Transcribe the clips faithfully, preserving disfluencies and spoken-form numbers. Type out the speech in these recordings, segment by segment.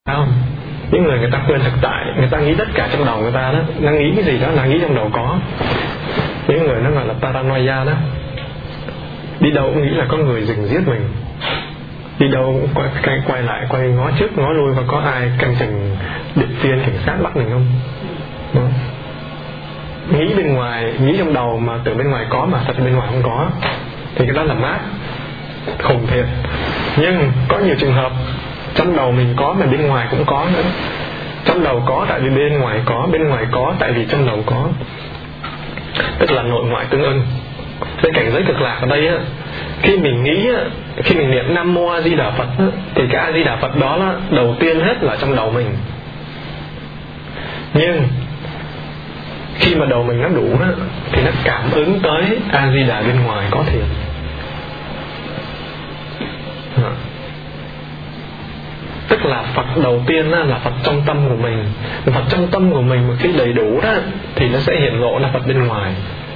không? Những người người ta quên thực tại, người ta nghĩ tất cả trong đầu người ta đó, nó nghĩ cái gì đó là nghĩ trong đầu có. Những người nó gọi là paranoia đó, đi đâu cũng nghĩ là có người rình giết mình, đi đâu cũng quay, quay, quay lại quay ngó trước ngó lui và có ai canh chừng điệp viên cảnh sát bắt mình không đó. Nghĩ bên ngoài, nghĩ trong đầu mà tưởng bên ngoài có mà thật bên ngoài không có, thì cái đó là mát khủng thiệt. Nhưng có nhiều trường hợp trong đầu mình có mà bên ngoài cũng có nữa. Trong đầu có tại vì bên ngoài có, bên ngoài có tại vì trong đầu có, tức là nội ngoại tương ưng. Cái cảnh giới cực lạc ở đây á, khi mình nghĩ á, khi mình niệm Nam Mô A Di Đà Phật á, thì cái A Di Đà Phật đó là đầu tiên hết là trong đầu mình. Nhưng khi mà đầu mình nó đủ đó, thì nó cảm ứng tới A Di Đà bên ngoài có thiệt. Tức là Phật đầu tiên là Phật trong tâm của mình. Phật trong tâm của mình một khi đầy đủ đó, thì nó sẽ hiện lộ là Phật bên ngoài.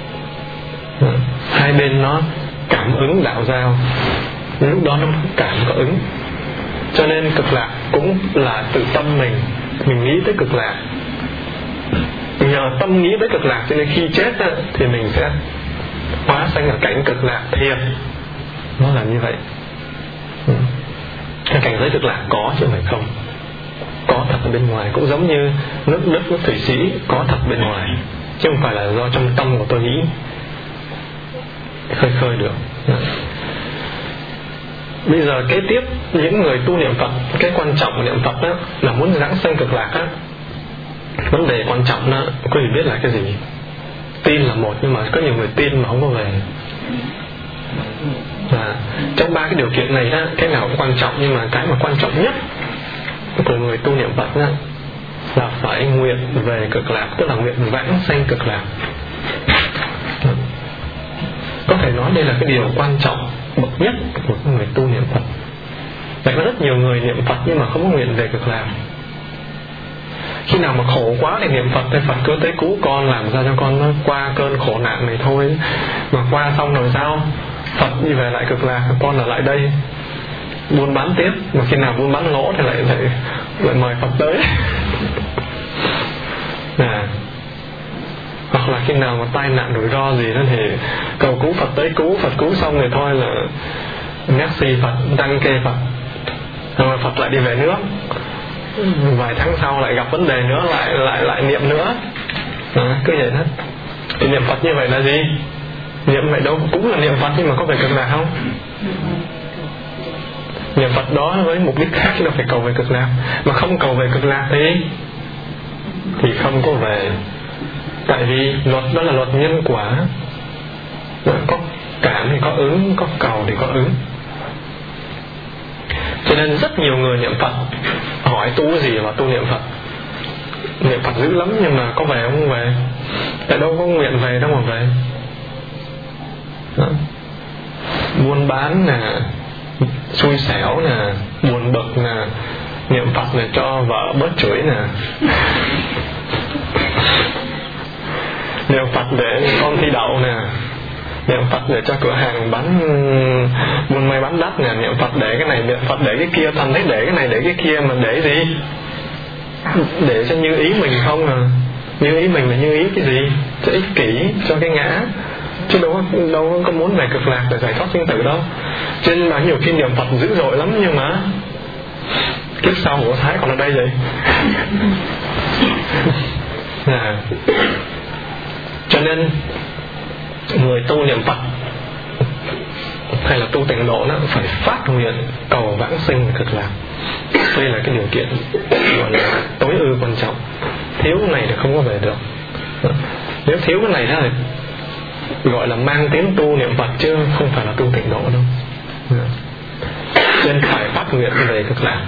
Hai bên nó cảm ứng đạo giao, lúc đó nó cảm có ứng. Cho nên cực lạc cũng là từ tâm mình, mình nghĩ tới cực lạc. Nhờ tâm nghĩ tới cực lạc cho nên khi chết đó, thì mình sẽ hóa sanh ở cảnh cực lạc thiệt. Nó là như vậy. Cái cảnh giới cực lạc có chứ không phải không. Có thật ở bên ngoài, cũng giống như nước đất, nước Thụy Sĩ có thật bên ngoài, chứ không phải là do trong tâm của tôi nghĩ khơi khơi được. Bây giờ kế tiếp, những người tu niệm Phật, cái quan trọng của niệm Phật đó là muốn giảng sanh cực lạc á. Vấn đề quan trọng đó, quý vị biết là cái gì? Tin là một, nhưng mà có nhiều người tin mà không có về. À, trong ba cái điều kiện này á, cái nào cũng quan trọng, nhưng mà cái mà quan trọng nhất của người tu niệm Phật á, là phải nguyện về cực lạc, tức là nguyện vãng sanh cực lạc. Có thể nói đây là cái điều quan trọng bậc nhất của người tu niệm Phật. Vậy có rất nhiều người niệm Phật nhưng mà không có nguyện về cực lạc. Khi nào mà khổ quá thì niệm Phật, thì Phật cứ tới cứu con, làm sao cho con nó qua cơn khổ nạn này thôi. Mà qua xong rồi sao? Phật đi về lại cực lạc, con ở lại đây buôn bán tiếp. Mà khi nào buôn bán lỗ thì lại lại, lại mời Phật tới. À, hoặc là khi nào mà tai nạn rủi ro gì đó thì cầu cứu Phật tới cứu. Phật cứu xong rồi thôi là merci Phật, đăng kê Phật, rồi Phật lại đi về nước. Vài tháng sau lại gặp vấn đề nữa, lại lại lại niệm nữa. À, cứ vậy đó. Thì niệm Phật như vậy là gì? Niệm vậy đâu cũng là niệm Phật, nhưng mà có về cực lạc không? Niệm Phật đó với mục đích khác chứ đâu phải cầu về cực lạc. Mà không cầu về cực lạc thì thì không có về. Tại vì luật đó là luật nhân quả. Có cảm thì có ứng, có cầu thì có ứng. Cho nên rất nhiều người niệm Phật hỏi tu cái gì mà tu niệm Phật. Niệm Phật dữ lắm nhưng mà có về không về. Tại đâu có nguyện về đâu mà về. Đó. Buôn bán nè, xui xẻo nè, buồn bực nè, niệm Phật để cho vợ bớt chửi nè, niệm Phật để con thi đậu nè, niệm Phật để cho cửa hàng bán buôn may bán đắt nè, niệm Phật để cái này, niệm Phật để cái kia. Thành thấy để cái này để cái kia mà để gì? Để cho như ý mình không à. Như ý mình là như ý cái gì? Cho ích kỷ, cho cái ngã, chứ đâu, đâu có muốn về cực lạc để giải thoát sinh tử đâu. Cho nên là nhiều khi niệm Phật dữ dội lắm, nhưng mà kiếp sau của Thái còn ở đây vậy. À, cho nên người tu niệm Phật hay là tu tịnh độ nó phải phát nguyện cầu vãng sinh cực lạc. Đây là cái điều kiện gọi là tối ưu quan trọng. Thiếu cái này thì không có về được. Nếu thiếu cái này thì gọi là mang tiếng tu niệm Phật chứ không phải là tu tịnh độ đâu. Nên phải phát nguyện về cực lạc.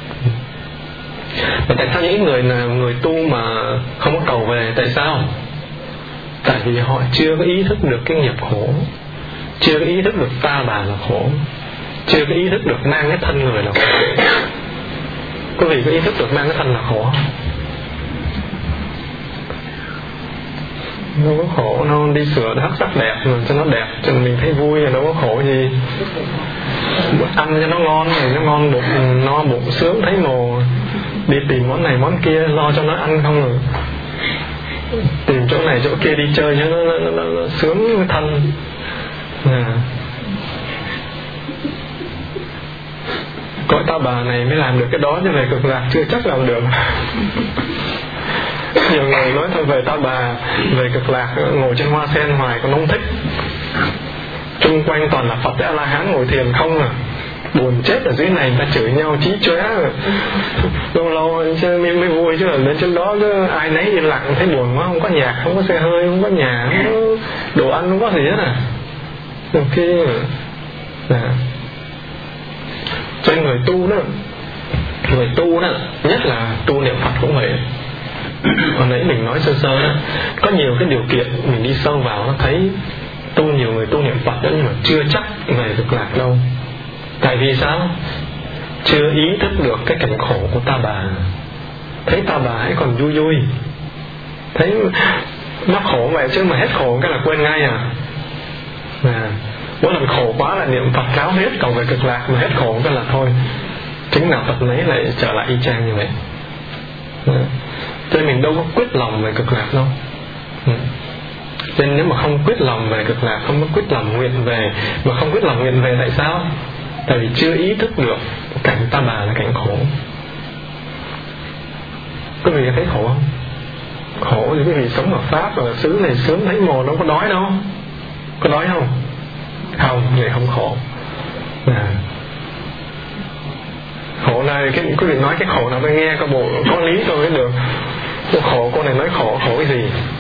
Và tại sao những người là người tu mà không có cầu về? Tại sao? Tại vì họ chưa có ý thức được cái nghiệp khổ, chưa có ý thức được ta bà là khổ, chưa có ý thức được mang cái thân người là khổ. Quý vị có ý thức được mang cái thân là khổ không? Nó có khổ, nó đi sửa hắc sắc đẹp rồi cho nó đẹp, cho mình thấy vui rồi, đâu có khổ gì. Ăn cho nó ngon rồi, nó ngon bụng, no bụng sướng thấy mồ. đi tìm món này món kia, lo cho nó ăn không rồi tìm chỗ này chỗ kia đi chơi cho nó, nó, nó, nó, nó sướng thân. À. Cõi ta bà này mới làm được cái đó, chứ về cực lạc chưa chắc làm được. Nhiều người nói thôi về ta bà, về cực lạc ngồi trên hoa sen hoài còn không thích. Chung quanh toàn là Phật với A-la-hán ngồi thiền không à, buồn chết. Ở dưới này người ta chửi nhau chí chóe rồi, lâu lâu chơi mới, mới vui, chứ là đến trên đó cứ ai nấy yên lặng, thấy buồn quá, không có nhạc, không có xe hơi, không có nhà, không có đồ ăn, không có gì hết à. Ok à. Cho nên người tu đó, người tu đó, nhất là tu niệm Phật cũng vậy. Hồi nãy mình nói sơ sơ đó, có nhiều cái điều kiện mình đi sâu vào nó thấy tu, nhiều người tu niệm Phật đó nhưng mà chưa chắc về cực lạc đâu. Tại vì sao? Chưa ý thức được cái cảnh khổ của ta bà. Thấy ta bà ấy còn vui vui, thấy nó khổ vậy chứ mà hết khổ cái là quên ngay à. À, mỗi lần khổ quá là niệm Phật cáo hết, còn về cực lạc mà hết khổ cái là thôi, chứng nào Phật nấy lại trở lại y chang như vậy. À, cho nên mình đâu có quyết lòng về cực lạc đâu. À, cho nên nếu mà không quyết lòng về cực lạc, không có quyết lòng nguyện về, mà không quyết lòng nguyện về tại sao? Tại vì chưa ý thức được cảnh ta bà là cảnh khổ. Quý vị thấy khổ không? Khổ thì quý vị sống ở Pháp, ở xứ này sớm thấy mồ đâu có đói đâu. Có đói không? Không, vậy không khổ. À. Khổ này, cái, quý vị nói cái khổ nào tôi nghe có bộ có lý tôi mới được. Cái khổ, cô này nói khổ, khổ cái gì?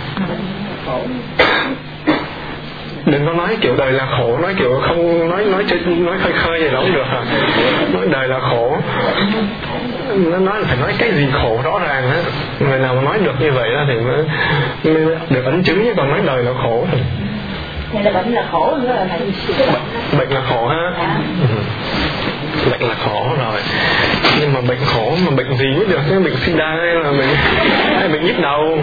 Đừng có nói kiểu đời là khổ, nói kiểu không nói nói nói khơi khơi vậy đó không được à. Nói đời là khổ, nó nói là phải nói cái gì khổ rõ ràng á. Người nào mà nói được như vậy đó thì mới, mới được ấn chứng, chứ còn nói đời là khổ thì Vậy là bệnh là khổ nữa là bệnh. Bệnh là khổ ha. À. Ừ. Bệnh là khổ rồi. Nhưng mà bệnh khổ mà bệnh gì mới được? Cái bệnh sida hay là bệnh hay bệnh nhức đầu?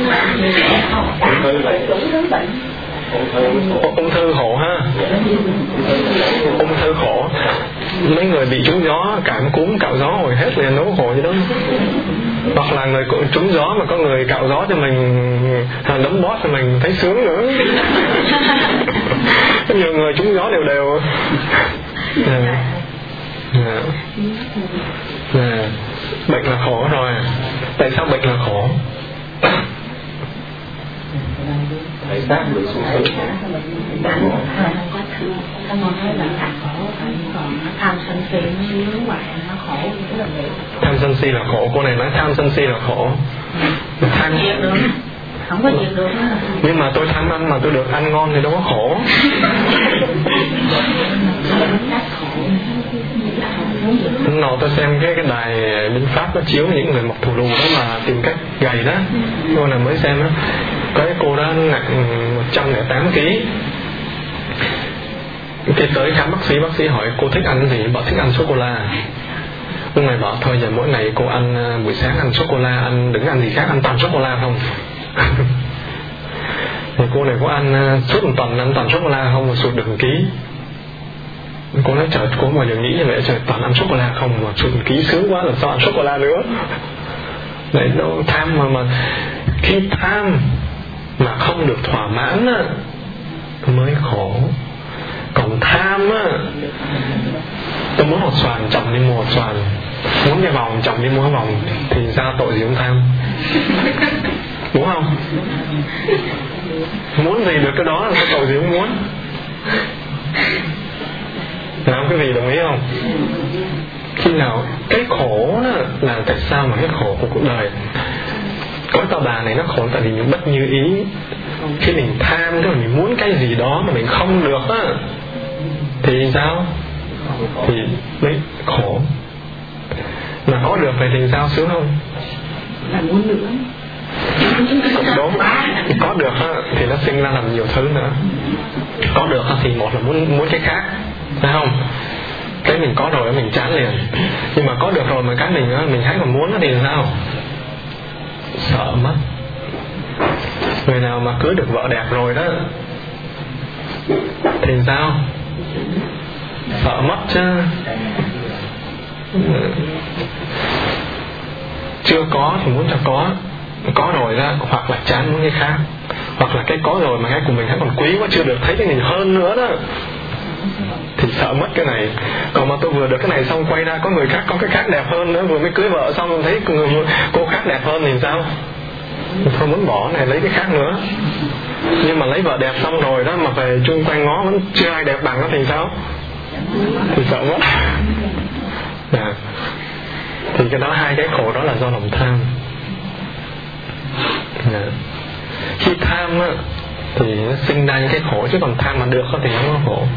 Ung thư khổ ha. Ung thư khổ. Mấy người bị trúng gió, cảm cúm cạo gió hồi hết liền, nó khổ chứ đó. Hoặc là người trúng gió mà có người cạo gió cho mình, đấm bóp cho mình thấy sướng nữa. Nhiều người trúng gió đều đều. À. À. À. Bệnh là khổ rồi. Tại sao bệnh là khổ? Tại sao bị sụp sụp? Tham sân si nó yếu hoài, nó khổ rất là vậy. Tham sân si là khổ. Cô này nói tham sân si là khổ. Tham được. Không có diệt được. Nhưng mà tôi tham ăn mà tôi được ăn ngon thì đâu có khổ. Nào tôi xem cái cái đài bên Pháp nó chiếu những người mọc thù lù đó mà tìm cách gầy đó. Cô này mới xem đó, cái cô đó nặng một trăm lẻ tám ki lô gam. Cái tới khám bác sĩ, bác sĩ hỏi cô thích ăn gì, bảo thích ăn sô cô la. Ông này bảo thôi giờ mỗi ngày cô ăn, buổi sáng ăn sô cô la, ăn đừng ăn gì khác, ăn toàn sô cô la không. Thì cô này có ăn suốt một tuần ăn toàn sô cô la không mà sụt được một ký. Cô nói trời, cô bao giờ nghĩ như vậy, trời toàn ăn sô cô la không mà sụt một ký sướng quá, làm sao ăn sô cô la nữa. Đấy, nó tham mà mà khi tham mà không được thỏa mãn á mới khổ. Còn tham á, tôi muốn hột xoàn chồng đi mua hột xoàn, muốn cái vòng chồng đi mua cái vòng, thì ra tội gì không tham? Đúng không? Muốn gì được cái đó là tội gì không muốn? Làm cái gì đồng ý không? Khi nào cái khổ đó là tại sao mà cái khổ của cuộc đời? Cõi ta bà này nó khổ tại vì mình bất như ý. Khi mình tham, cái mình muốn cái gì đó mà mình không được á, thì sao? Thì mới khổ. Mà có được vậy thì sao, sướng không? Là muốn nữa. Đúng. Có được á, thì nó sinh ra làm nhiều thứ nữa. Có được á, thì một là muốn muốn cái khác, phải không? Cái mình có rồi mình chán liền. Nhưng mà có được rồi mà cái mình mình hay còn muốn thì sao? Sợ mất. Người nào mà cưới được vợ đẹp rồi đó thì sao? Sợ mất chứ. chưa có thì muốn cho có, có rồi ra hoặc là chán muốn cái khác, hoặc là cái có rồi mà cái của mình hay còn quý quá chưa được thấy cái gì hơn nữa đó thì sợ mất cái này. Còn mà tôi vừa được cái này xong quay ra có người khác có cái khác đẹp hơn nữa, vừa mới cưới vợ xong thấy người, cô khác đẹp hơn thì sao? Thôi muốn bỏ này lấy cái khác nữa. Nhưng mà lấy vợ đẹp xong rồi đó mà về chung quanh ngó vẫn chưa ai đẹp bằng nó thì sao? Thì sợ mất. À. Thì cái đó, hai cái khổ đó là do lòng tham. À. Khi tham á thì nó sinh ra những cái khổ, chứ còn tham mà được thì nó không có khổ.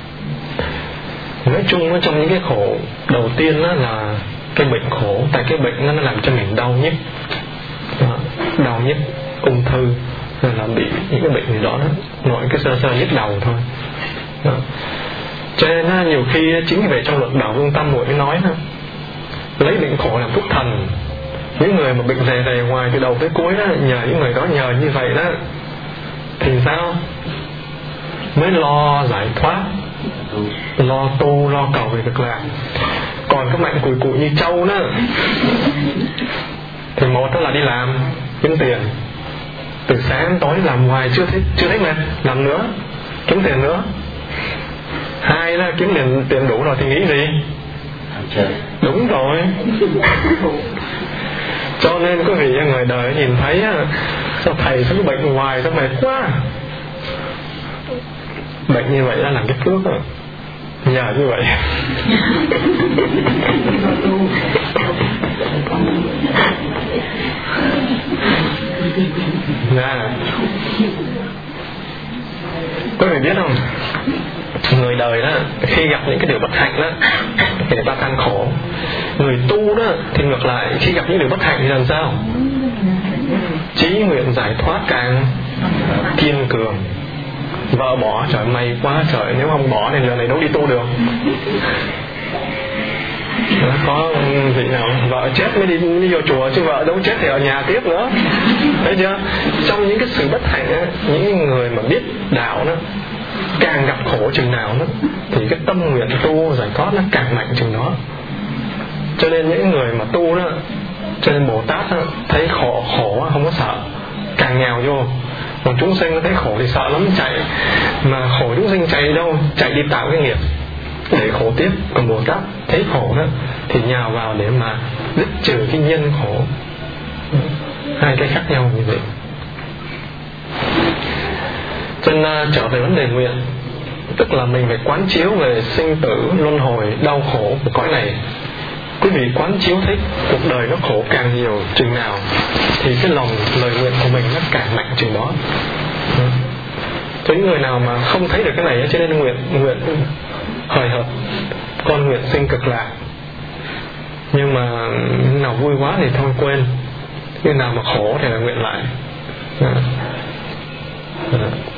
Nói chung trong những cái khổ đầu tiên đó là cái bệnh khổ. Tại cái bệnh nó làm cho mình đau nhức, đau nhức, ung thư, hay là bị những cái bệnh gì đó, đó nội cái sơ sơ nhức đầu thôi đó. Cho nên nhiều khi chính vì vậy trong luận Đạo Vương Tam Muội mới nói đó, lấy bệnh khổ làm thuốc thần. Những người mà bệnh dày dày ngoài từ đầu tới cuối đó, nhờ những người đó, nhờ như vậy đó thì sao? Mới lo giải thoát, lo tu, lo cầu về cực lạc. Còn các mạnh cùi cụi như trâu đó thì một đó là đi làm kiếm tiền, từ sáng đến tối làm hoài chưa thấy chưa thấy mệt, làm nữa kiếm tiền nữa. Hai là kiếm tiền tiền đủ rồi thì nghĩ gì? Đúng rồi. Cho nên quý vị người đời nhìn thấy á, sao thầy sao bệnh hoài sao mệt quá. Bệnh như vậy là làm cái phước rồi, nhờ như vậy. Nè, quý vị biết không, người đời đó khi gặp những cái điều bất hạnh đó thì người ta than khổ. Người tu đó thì ngược lại, khi gặp những điều bất hạnh thì làm sao? Chí nguyện giải thoát càng kiên cường. Vợ bỏ, trời may quá trời, nếu không bỏ thì giờ này đâu đi tu được. Có vị nào vợ chết mới đi, đi vô chùa, chứ vợ đâu chết thì ở nhà tiếp nữa. Thấy chưa? Trong những cái sự bất hạnh á, những người mà biết đạo đó càng gặp khổ chừng nào đó, thì cái tâm nguyện tu giải thoát nó càng mạnh chừng đó. Cho nên những người mà tu đó, cho nên Bồ Tát đó, thấy khổ khổ không có sợ, càng nhào vô. Còn chúng sinh thấy khổ thì sợ lắm chạy. Mà khổ chúng sinh chạy đâu? Chạy đi tạo cái nghiệp để khổ tiếp. Còn Bồ Tát thấy khổ đó thì nhào vào để mà dứt trừ cái nhân khổ. Hai cái khác nhau như vậy. Cho nên trở về vấn đề nguyện, tức là mình phải quán chiếu về sinh tử, luân hồi, đau khổ của cõi này. Quý vị quán chiếu thấy cuộc đời nó khổ càng nhiều chừng nào thì cái lòng lời nguyện của mình nó càng mạnh chừng đó. Cho những người nào mà không thấy được cái này, cho nên nguyện nguyện hời hợt, con nguyện sinh cực lạc. Nhưng mà nào vui quá thì thôi quên, nhưng nào mà khổ thì là nguyện lại. À. À.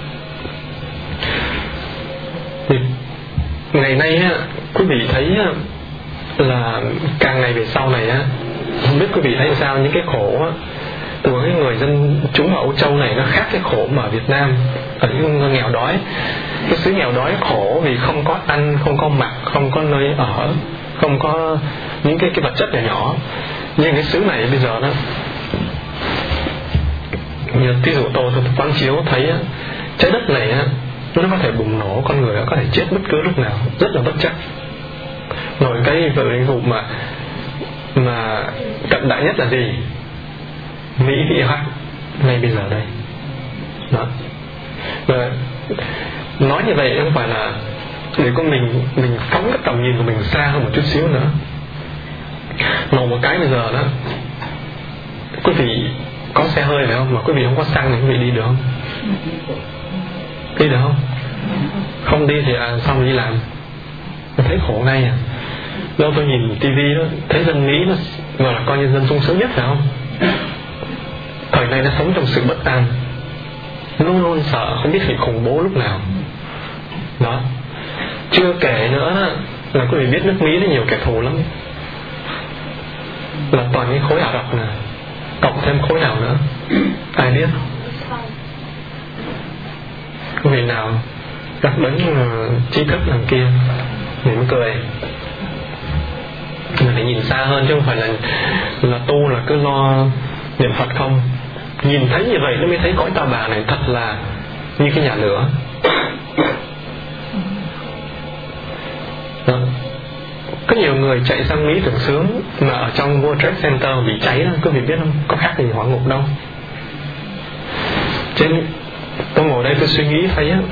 Thì ngày nay á, quý vị thấy á, là càng ngày về sau này á, không biết quý vị thấy sao, những cái khổ á của cái người dân chúng ở Âu Châu này nó khác cái khổ mà ở Việt Nam. Ở những nghèo đói, cái xứ nghèo đói khổ vì không có ăn, không có mặc, không có nơi ở, không có những cái, cái vật chất nhỏ nhỏ. Nhưng cái xứ này bây giờ đó, như ví dụ tôi tôi quán chiếu thấy á, trái đất này á, nó có thể bùng nổ, con người có thể chết bất cứ lúc nào, rất là bất chắc. Rồi cái ví dụ mà mà cận đại nhất là gì? Mỹ bị hắc ngay bây giờ đây đó. Và nói như vậy không phải là để con mình mình phóng cái tầm nhìn của mình xa hơn một chút xíu nữa. Mà một cái bây giờ đó, quý vị có xe hơi phải không, mà quý vị không có xăng thì quý vị đi được không? Đi được không? Không đi thì à, sao mà đi làm? Tôi thấy khổ ngay à. Đâu tôi nhìn tivi đó, thấy dân Mỹ nó gọi là coi như dân sung sướng nhất phải không? Thời nay nó sống trong sự bất an, luôn luôn sợ không biết bị khủng bố lúc nào đó. Chưa kể nữa là quý vị biết nước Mỹ nó nhiều kẻ thù lắm, là toàn những khối Ả Rập nè, cộng thêm khối nào nữa ai biết. Quý vị nào các đấng uh, trí thức đằng kia mỉm cười Mình phải nhìn xa hơn chứ không phải là là tu là cứ lo niệm Phật không. Nhìn thấy như vậy nó mới thấy cõi ta bà này thật là như cái nhà lửa. Đó. Có nhiều người chạy sang Mỹ tưởng sướng mà ở trong World Trade Center bị cháy đó, có vị biết không? Có khác gì hỏa ngục đâu. Trên tôi ngồi đây tôi suy nghĩ thấy á,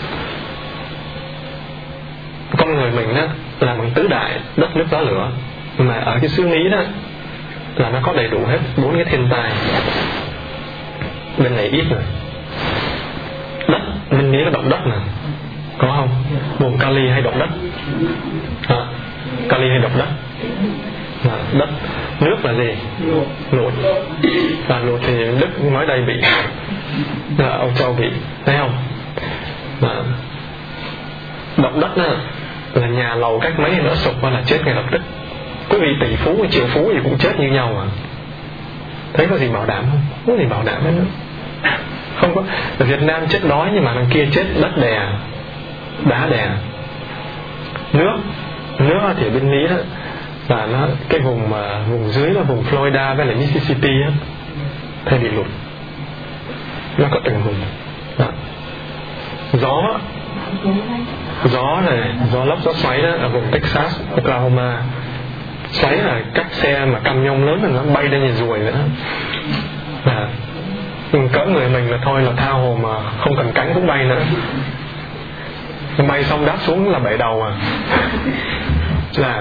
con người mình á là bằng tứ đại đất nước gió lửa, mà ở cái xứ Mỹ đó là nó có đầy đủ hết bốn cái thiên tai. Bên này ít rồi. Đất bên Mỹ là động đất nè, có không? Vùng Cali hay động đất à, Cali hay động đất à, đất. Nước là gì? Lụt. Và lụt thì Đức nói đây bị à, Âu Châu bị, thấy không? À, động đất đó, là nhà lầu cách mấy nữa sụp qua là chết ngay lập tức. Quý vị tỷ phú hay triệu phú gì cũng chết như nhau à. Thấy có gì bảo đảm không? Không có gì bảo đảm hết nữa. Không có. Ở Việt Nam chết đói nhưng mà đằng kia chết đất đè, đá đè. Nước Nước thì bên Mỹ đó là nó cái vùng mà vùng dưới là vùng Florida với lại Mississippi á, thay bị lụt. Nó có từng vùng đó. Gió Gió này, gió lốc, gió xoáy đó ở vùng Texas, Oklahoma. Xoáy là các xe mà cam nhông lớn là nó bay lên như ruồi nữa à, cỡ người mình là thôi là tha hồ mà không cần cánh cũng bay nữa. Bay xong đáp xuống là bể đầu à. Là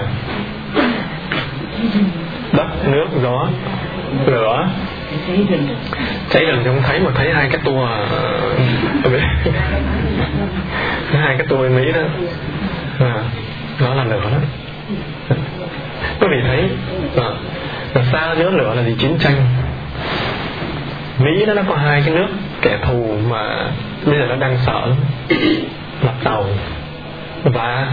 đất, nước, gió, lửa. Cháy rừng thì không thấy mà thấy hai cái tour hai cái tour bên Mỹ đó à, đó là lửa đó. Quý vị thấy à, là xa giữa lửa là gì? Chiến tranh. Mỹ đó nó có hai cái nước kẻ thù mà bây giờ nó đang sợ lắm, là Tàu và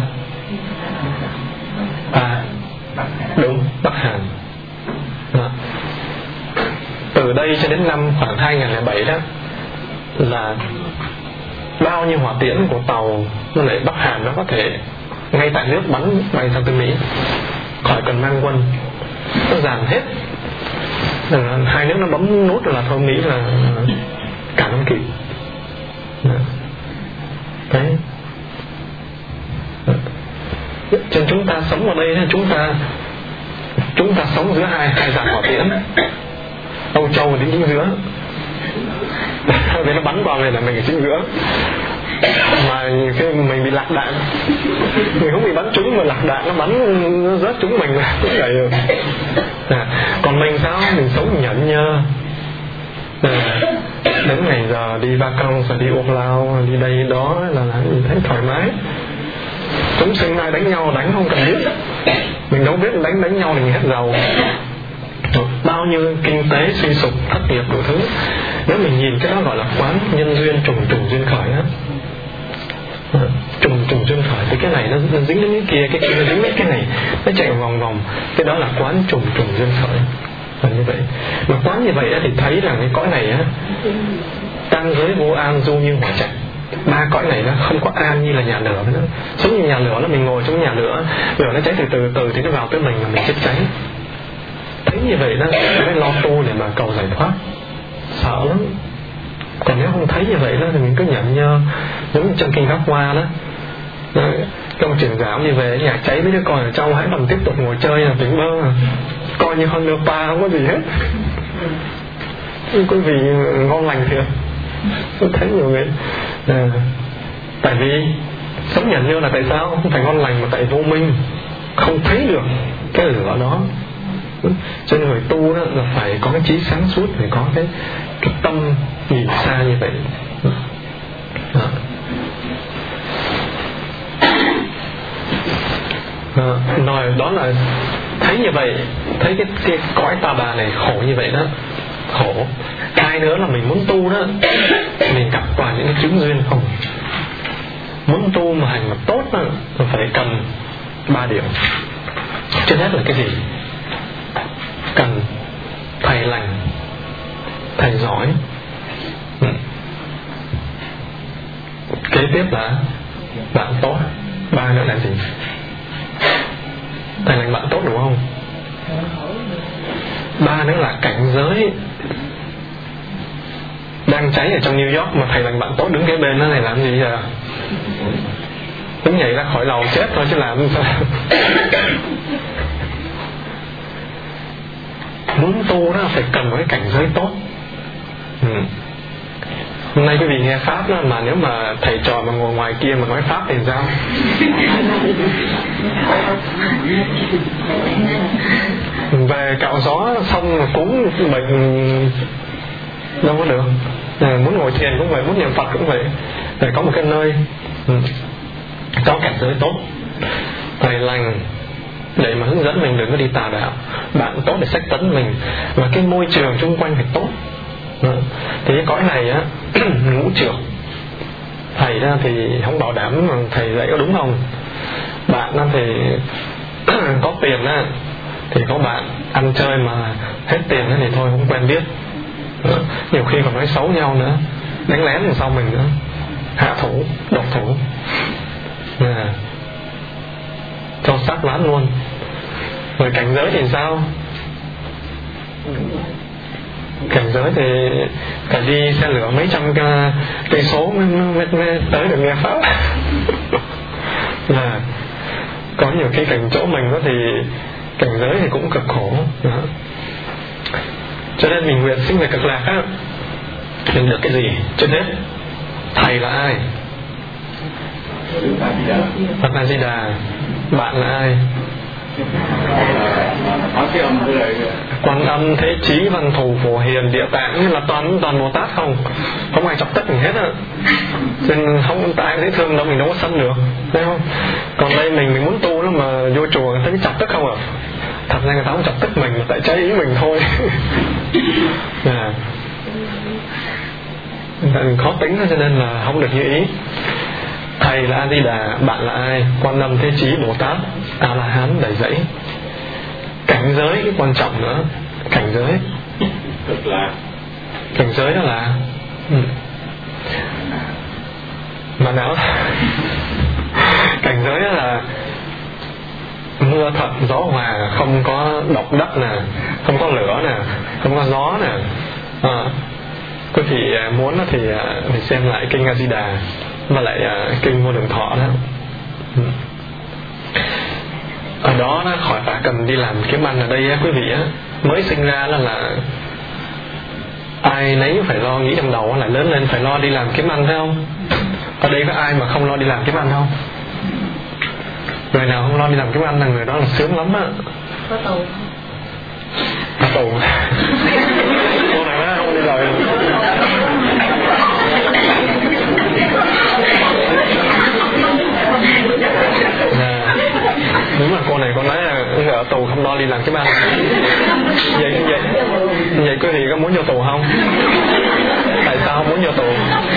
à, đúng, Bắc Hàn đó. Từ đây cho đến năm khoảng hai không không bảy đó là bao nhiêu hỏa tiễn của Tàu nó lại Bắc Hàn nó có thể ngay tại nước bắn bay sang tới Mỹ, khỏi cần mang quân, nó dàn hết. Hai nước nó bấm nút là thôi Mỹ là cả năm kịp. Đấy. Cho chúng ta sống ở đây, chúng ta chúng ta sống giữa hai hai dàn hỏa tiễn, Âu Châu đến chính giữa. Vì nó bắn vào này là mình ở chính giữa, mà cái mình bị lạc đạn, mình không bị bắn trúng mà lạc đạn nó bắn nó rớt trúng mình là cũng vậy rồi à. Còn mình sao? Mình sống nhẫn nhơ à, đến ngày giờ đi vacances rồi đi ôm lao đi đây đó là mình thấy thoải mái. Chúng sinh ai đánh nhau đánh không cần biết, mình đâu biết đánh đánh nhau thì mình hết giàu. Bao nhiêu kinh tế suy sụp, thất nghiệp đủ thứ. Nếu mình nhìn cái đó gọi là quán nhân duyên trùng trùng duyên khởi á, trùng trùng duyên khởi thì cái này nó, nó dính đến cái kia, cái kia nó dính đến cái này, nó chạy vòng vòng. Cái đó là quán trùng trùng duyên khởi là như vậy. Mà quán như vậy á, thì thấy rằng cái cõi này á, tam giới vô an du như hỏa trạch. Ba cõi này nó không có an như là nhà lửa nữa. Giống như nhà lửa là mình ngồi trong nhà lửa, lửa nó cháy từ từ từ thì nó vào tới mình là mình chết cháy. Thấy như vậy đó mới lo tu để mà cầu giải thoát. Sợ lắm. Còn nếu không thấy như vậy đó thì mình cứ nhẫn nhơ, giống như trong kinh Pháp Hoa đó. Trong trưởng giáo đi về nhà cháy mấy đứa con ở trong, hãy còn tiếp tục ngồi chơi là tỉnh mơ à. Coi như hơn pa không có gì hết. Quý vị ngon lành thiệt. Tôi thấy nhiều người à, tại vì sống nhẫn nhơ là tại sao? Không phải ngon lành mà tại vô minh, không thấy được cái lửa đó. Cho nên người tu đó là phải có cái trí sáng suốt, phải có cái, cái tâm nhìn xa như vậy đó. À, rồi đó là thấy như vậy, thấy cái, cái cõi ta bà này khổ như vậy đó, khổ. Cái nữa là mình muốn tu đó, mình gặp toàn những cái chứng duyên không. Muốn tu mà hành mà tốt đó, là phải cần ba điểm. Trước hết là cái gì? Cần thầy lành, thầy giỏi. ừ. Kế tiếp là bạn tốt. Ba nữa là gì? thầy lành bạn tốt đúng không? Ba nữa là cảnh giới đang cháy ở trong New York mà thầy lành bạn tốt đứng kế bên đó, này làm gì giờ? Cũng nhảy ra khỏi lầu chết thôi chứ làm sao. Muốn tu đó phải cần một cái cảnh giới tốt. ừ. Hôm nay quý vị nghe Pháp đó, mà nếu mà thầy trò mà ngồi ngoài kia mà nói Pháp thì sao? Về cạo gió xong cúng bệnh đâu có được. à, Muốn ngồi thiền cũng vậy, muốn niệm Phật cũng vậy, phải có một cái nơi ừ. có cảnh giới tốt, thầy lành để mà hướng dẫn mình đừng có đi tà đạo, bạn tốt để sách tấn mình, và cái môi trường xung quanh phải tốt. ừ. Thì cái cõi này á ngũ trược, thầy ra thì không bảo đảm mà thầy dạy có đúng không. Bạn á thì có tiền á thì có bạn ăn chơi mà hết tiền á thì thôi không quen biết. ừ. Nhiều khi còn nói xấu nhau nữa, đánh lén đằng sau mình nữa, hạ thủ, độc thủ, à, cho sát lán luôn. Rồi cảnh giới thì sao? Cảnh giới thì phải đi xe lửa mấy trăm cây số mới, mới, mới tới được nghe Pháp. Là có nhiều cái cảnh chỗ mình đó thì cảnh giới thì cũng cực khổ đó. Cho nên mình nguyện sinh về cực lạc á, mình được cái gì? Trước hết, thầy là ai? Phật A Di Đà. Bạn là ai? Quan Âm, Thế Chí, Văn Thù, Phổ Hiền, Địa Tạng, là toàn toàn Bồ Tát không, không ai chọc tức mình hết á. Nên không ai dễ thương đâu, mình đâu có sân được, thấy không? Còn đây mình mình muốn tu lắm mà vô chùa thấy chọc tức không à? Thật ra người ta không chọc tức mình mà tại trái ý mình thôi. à. Mình khó tính cho nên là không được như ý. Thầy là A Di Đà, bạn là ai? Quan Âm, Thế Chí, Bồ Tát, A La Hán đầy dẫy. Cảnh giới cái quan trọng nữa, cảnh giới. Cảnh giới đó là ừ. mà não cảnh giới đó là mưa thật gió hòa, không có độc đất nè, không có lửa nè, không có gió nè. à, quý vị muốn thì thì xem lại kinh A Di Đà và lại kinh Vô Lượng Thọ đó. ừ. Ở đó nó khỏi phải cần đi làm kiếm ăn. Ở đây á, quý vị á, mới sinh ra là là ai nấy phải lo nghĩ trong đầu là lớn lên phải lo đi làm kiếm ăn, phải không? Ở đây có ai mà không lo đi làm kiếm ăn không? Người nào không lo đi làm kiếm ăn là người đó là sướng lắm á. Có tù không? Có tù. Cô này á, không đi rồi. À, đúng là cô này cô nói là ở tù không lo đi làm kiếm ăn. Vậy vậy vậy quý vị có muốn vô tù không? Tại sao không muốn vô tù?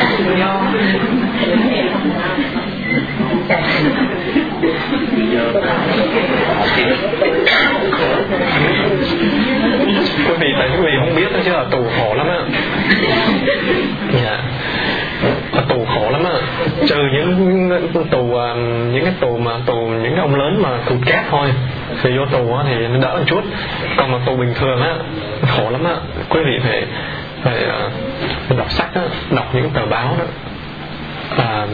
Quý vị tại quý vị không biết đó chứ là tù khổ lắm á. Dạ. Tù khổ lắm á, trừ những tù những cái tù mà tù những cái ông lớn mà tù cát thôi thì vô tù á thì nó đỡ một chút, còn mà tù bình thường á khổ lắm á. Quý vị phải phải uh, đọc sách á, đọc những tờ báo đó. À,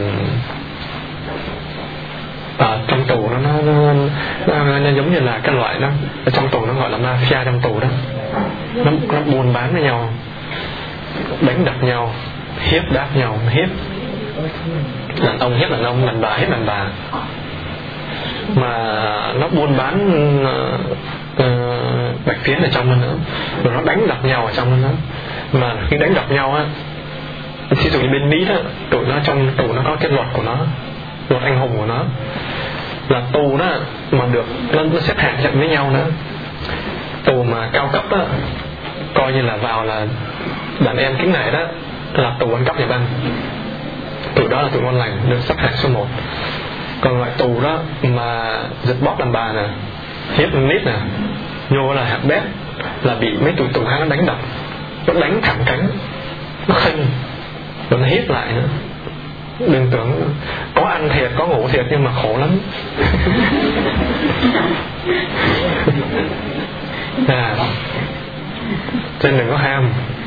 à, trong tù nó nó, nó, nó nó giống như là cái loại đó, ở trong tù nó gọi là mafia trong tù đó, nó nó buôn bán với nhau, đánh đập nhau, hiếp đáp nhau, hiếp đàn ông hiếp đàn ông, đàn bà hiếp đàn bà, mà nó buôn bán uh, uh, bạch phiến ở trong nó nữa, rồi nó đánh đập nhau ở trong nó nữa. Mà khi đánh đập nhau á, ví dụ như bên Mỹ đó, tụi nó trong tù nó có cái luật của nó, luật anh hùng của nó là tù đó mà được nó, nó xếp hạng chậm với nhau nữa. Tù mà cao cấp á coi như là vào là đàn em kính này đó là tù ăn cắp nhà băng, tụi đó là tụi ngon lành, được xếp hạng số một. Còn loại tù đó mà giật bóp đàn bà nè, hiếp nít nè, vô là hạng bét, là bị mấy tụi tù khác nó đánh đập, nó đánh thẳng cánh, nó khênh, rồi nó hiếp lại nữa. đừng tưởng có ăn thiệt, có ngủ thiệt, nhưng mà khổ lắm. À, cho nên đừng có ham.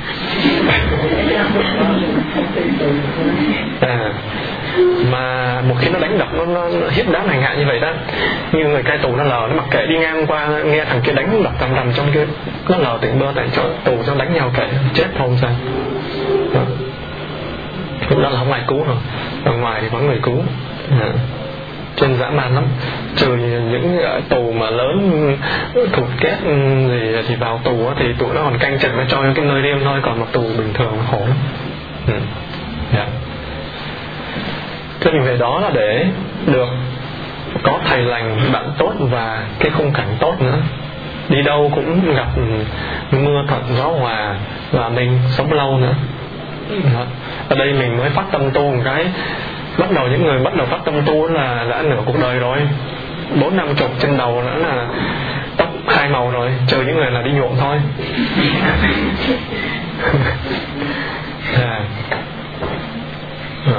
À, mà một khi nó đánh đập, nó, nó, nó hiếp đáp hành hạ như vậy đó, như người cai tù nó lờ, nó mặc kệ đi ngang qua nghe thằng kia đánh đập tầm tầm trong kia, nó lờ tỉnh bơ tại chỗ tù cho đánh nhau kệ chết không sao. Đó. Lúc đó là không ai cứu rồi, ở ngoài thì có người cứu. À, trên dã man lắm. Trừ những tù mà lớn thuộc kết gì thì vào tù thì tụi nó còn canh chừng nó cho cái nơi riêng thôi, còn một tù bình thường nó khổ lắm. Ừ. Yeah. Thế mình về đó là để được có thầy lành, bạn tốt và cái khung cảnh tốt nữa. Đi đâu cũng gặp mưa thuận gió hòa và mình sống lâu nữa. Đó. Ở đây mình mới phát tâm tu một cái, bắt đầu những người bắt đầu phát tâm tu là đã nửa cuộc đời rồi, bốn năm chục trên đầu nữa là tóc hai màu rồi, trừ những người là đi nhuộm thôi. À. À.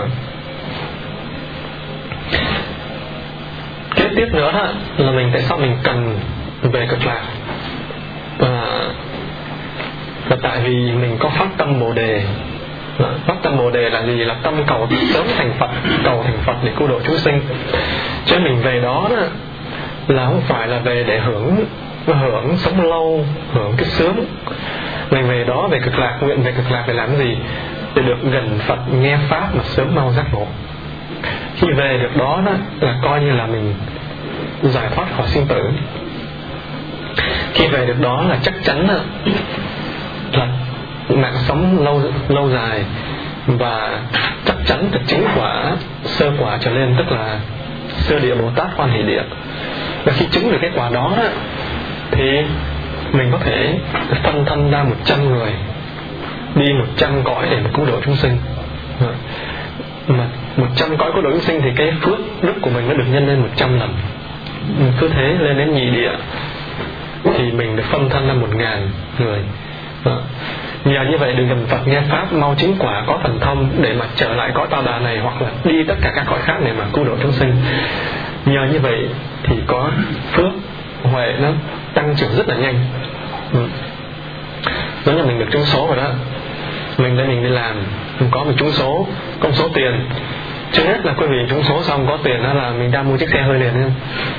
Kế tiếp nữa đó là mình tại sao mình cần về Cực Lạc, và là tại vì mình có phát tâm Bồ Đề. Phát tâm Bồ Đề là gì? Là tâm cầu sớm thành Phật, cầu thành Phật để cứu độ chúng sinh. Cho nên mình về đó, đó là không phải là về để hưởng hưởng sống lâu, hưởng cái sướng. Mình về đó, về Cực Lạc, nguyện về Cực Lạc để làm gì? Để được gần Phật, nghe Pháp mà sớm mau giác ngộ. Khi về được đó, đó là coi như là mình giải thoát khỏi sinh tử. Khi về được đó là chắc chắn là, là mạng sống lâu lâu dài, và chắc chắn được chứng quả sơ quả trở lên, tức là sơ địa Bồ Tát Hoan Hỷ Địa. Và khi chứng được cái quả đó, đó thì mình có thể phân thân ra một trăm người, đi một trăm cõi để mà cứu độ chúng sinh. Mà một trăm cõi cứu độ chúng sinh thì cái phước đức của mình nó được nhân lên một trăm lần. Cứ thế lên đến nhị địa thì mình được phân thân ra một ngàn người. Đó. Nhờ như vậy được gần Phật, nghe Pháp, mau chứng quả, có thần thông để mà trở lại cõi ta bà này, hoặc là đi tất cả các cõi khác để mà cứu độ chúng sinh. Nhờ như vậy thì có phước huệ nó tăng trưởng rất là nhanh. Ừ. Giống như mình được trúng số rồi đó. Mình đây mình đi làm, mình có một trúng số, có một số tiền. Trước hết là quý vị trúng số xong có tiền đó là mình ra mua chiếc xe hơi liền không?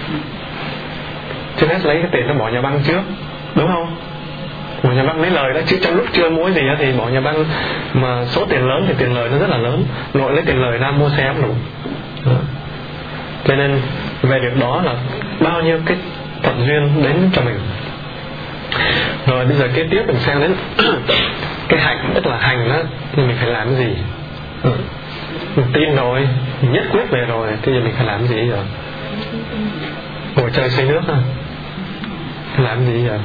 Trước hết lấy cái tiền nó bỏ nhà băng trước, đúng không? Bỏ nhà băng lấy lời đó, chứ trong lúc chưa mua gì đó thì bỏ nhà băng. Mà số tiền lớn thì tiền lời nó rất là lớn, nội lấy tiền lời ra mua xe cũng đủ. Đó. Cho nên về được đó là bao nhiêu cái thuận duyên đến cho mình. Rồi bây giờ kế tiếp mình sang đến cái hạnh, tức là hành đó thì mình phải làm cái gì? Ừ. Mình tin rồi, mình nhất quyết về rồi, thì giờ mình phải làm cái gì rồi? Ngồi chơi xây nước à? Làm cái gì rồi?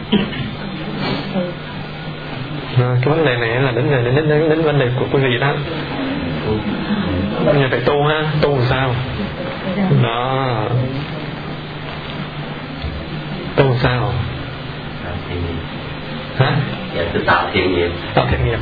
À, cái vấn đề này là đến đến, đến, đến, đến vấn đề của quý vị đó. Bây giờ phải tu ha, tu làm sao? Đó. Tu làm sao? Hả? Dạ, tự tạo thiện nghiệp. Tạo thiện nghiệp.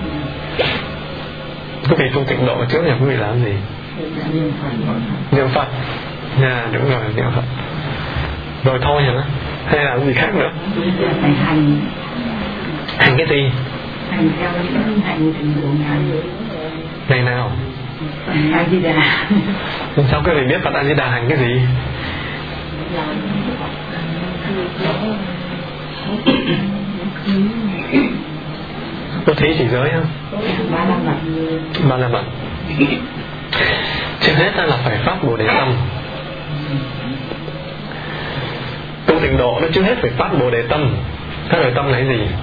Quý vị tu tịnh độ trước nhà quý vị làm gì? Niệm Phật. Dạ, đúng rồi, niệm Phật. Rồi thôi hả? Hay làm gì khác nữa? Hành. Hành cái gì? Hành theo hành trình của Ngài. Ngày nào? A Di Đà. Sao quý vị biết Phật A Di Đà hành cái gì? Có thí chỉ giới không? Ba la mật. Ba la mật. Trước hết là phải phát Bồ Đề tâm. Tu tịnh độ nó trước hết phải phát Bồ Đề tâm. Phát Bồ Đề tâm là cái gì?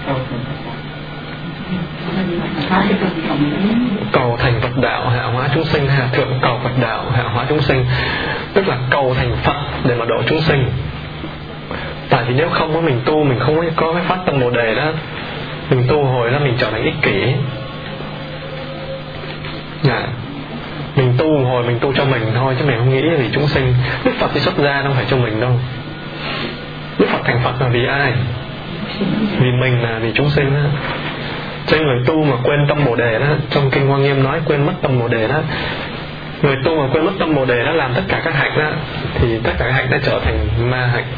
Cầu thành Phật đạo hạ hóa chúng sinh, hạ thượng cầu Phật đạo hạ hóa chúng sinh, tức là cầu thành Phật để mà độ chúng sinh. Tại vì nếu không có mình tu, mình không có cái phát tâm Bồ Đề đó, mình tu hồi đó mình trở thành ích kỷ. Dạ. Mình tu hồi mình tu cho mình thôi, chứ mình không nghĩ vì chúng sinh. Đức Phật thì xuất ra không phải cho mình đâu. Đức Phật thành Phật là vì ai? Vì mình, là vì chúng sinh đó. Cho nên người tu mà quên tâm Bồ Đề đó, trong Kinh Hoa Nghiêm nói quên mất tâm Bồ Đề đó, người tu mà quên mất tâm Bồ Đề đó, làm tất cả các hạnh đó, thì tất cả các hạnh đã trở thành ma hạnh.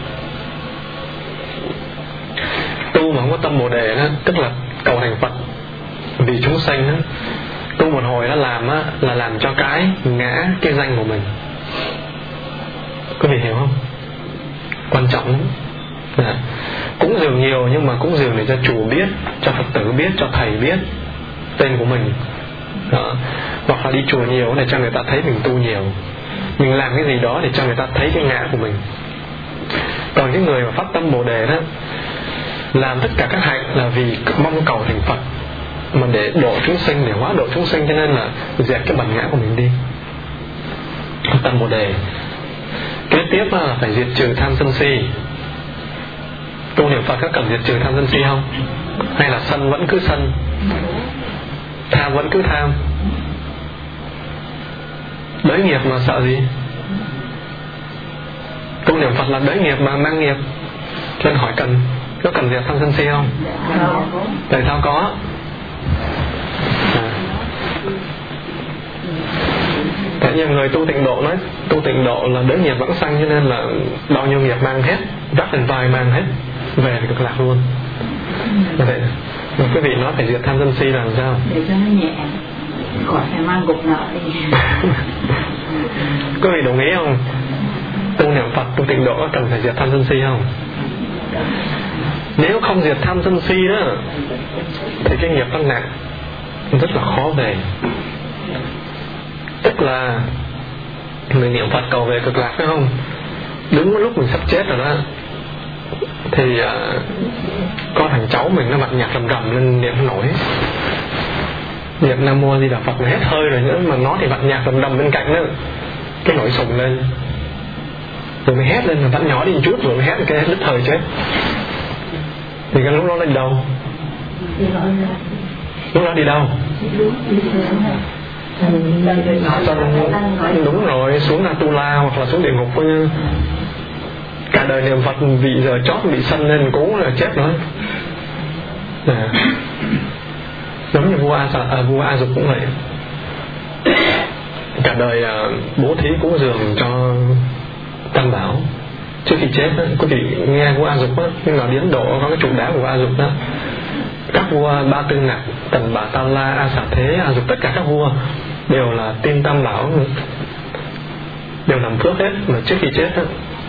Tu mà không có tâm Bồ Đề đó, tức là cầu thành Phật vì chúng sanh đó, tu một hồi đó làm đó, là làm cho cái ngã cái danh của mình. Quý vị hiểu không? Quan trọng lắm. À, cúng dường nhiều nhưng mà cúng dường để cho chùa biết, cho Phật tử biết, cho thầy biết tên của mình. Đó. Hoặc là đi chùa nhiều để cho người ta thấy mình tu nhiều, mình làm cái gì đó để cho người ta thấy cái ngã của mình. Còn cái người mà phát tâm Bồ Đề đó, làm tất cả các hạnh là vì mong cầu thành Phật, mà để độ chúng sinh, để hóa độ chúng sinh, cho nên là dẹp cái bản ngã của mình đi. Tâm Bồ Đề. Kế tiếp là phải diệt trừ tham sân si. Tu niệm Phật có cần diệt trừ tham sân si không? Hay là sân vẫn cứ sân, tham vẫn cứ tham? Đới nghiệp mà sợ gì? Tu niệm Phật là đới nghiệp mà mang nghiệp. Cho nên hỏi cần có cần diệt tham sân si không? Tại sao có? À. Tại nhiều người tu tịnh độ nói tu tịnh độ là đới nghiệp vãng sanh, cho nên là bao nhiêu nghiệp mang hết, vác lên vai mang hết, về thì cực lạc luôn. Vậy mà quý vị nói phải diệt tham sân si là làm sao? Để cho nó nhẹ, khỏi phải mang cục nợ đi. Quý vị đồng ý không? Tu niệm Phật, tu tịnh độ cần phải diệt tham sân si không? Nếu không diệt tham sân si đó thì cái nghiệp nó nặng, rất là khó về. Tức là mình niệm Phật cầu về cực lạc, phải không? Đứng lúc mình sắp chết rồi đó, thì uh, có thằng cháu mình nó bật nhạc rầm rầm lên niệm không nổi, niệm Nam Mô Di Đà Phật hết hơi rồi nữa, mà nó thì bật nhạc rầm rầm bên cạnh đó, cái nổi sùng lên, rồi mới hét lên, mà vẫn nhỏ đi một chút rồi mới hét cái đứt thời chết. Thì cái lúc đó lên đâu? Lúc đó đi đâu? Đúng rồi, xuống Atula hoặc là xuống địa ngục. Cả đời niệm Phật vì giờ chót bị sân lên cố là chết nữa. À. Giống như vua A, à, vua A Dục cũng vậy. Cả đời à, bố thí cúng dường cho Tam Bảo. Trước khi chết đó, quý vị nghe vua A Dục đó, nhưng mà điển độ có cái trụ đá của vua A Dục đó. Các vua Ba Tư Ngạc, Tần Bà Ta La, A Xà Thế, A Dục, tất cả các vua đều là tin Tam Bảo, đều làm phước hết, mà trước khi chết đó,